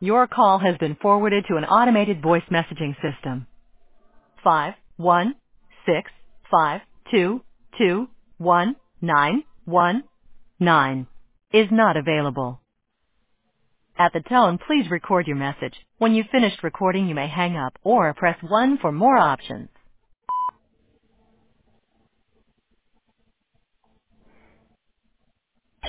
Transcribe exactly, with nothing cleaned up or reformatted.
Your call has been forwarded to an automated voice messaging system. Five one six five two two one nine one nine is not available. At the tone, please record your message. When you've finished recording, you may hang up or press one for more options.